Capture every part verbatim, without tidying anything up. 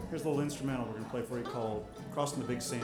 Here's a little instrumental we're going to play for you called Crossing the Big Sandy.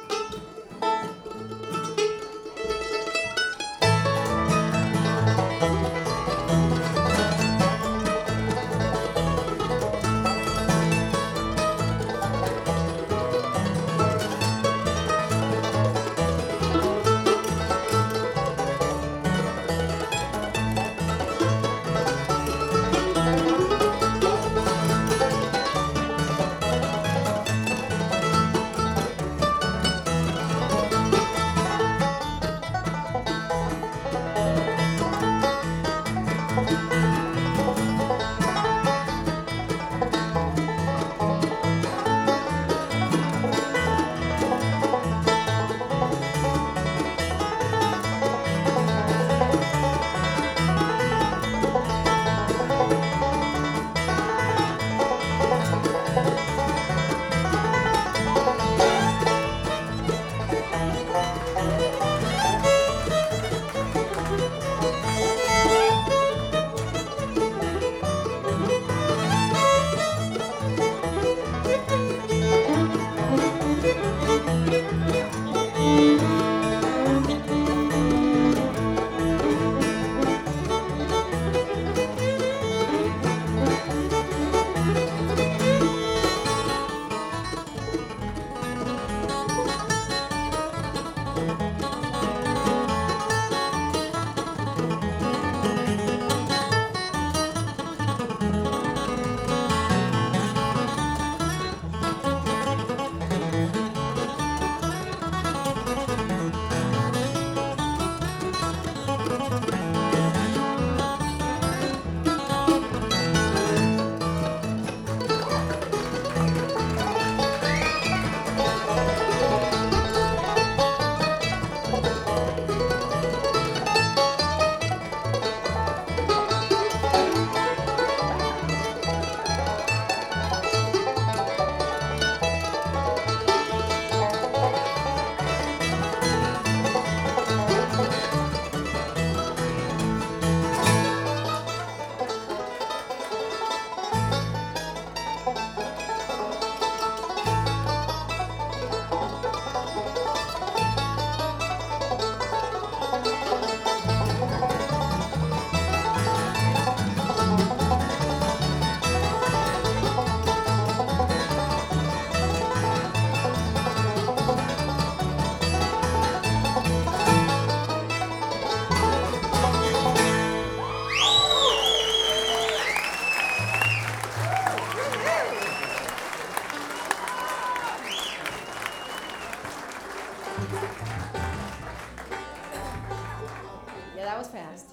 Yeah, that was fast.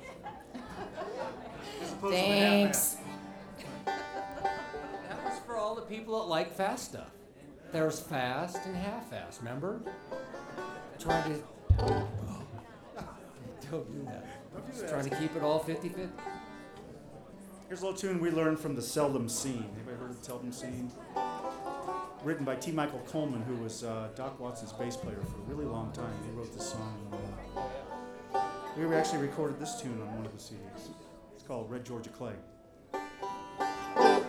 Thanks. That was for all the people that like fast stuff. There's fast and half-fast, remember? Trying to... Oh. Don't do that. Don't do Just that. trying to keep it all fifty-fifty. Here's a little tune we learned from the Seldom Scene. Anybody heard of the Seldom Scene? Written by T. Michael Coleman, who was uh, Doc Watson's bass player for a really long time. He wrote this song. And, uh, we actually recorded this tune on one of the C Ds. It's called Red Georgia Clay.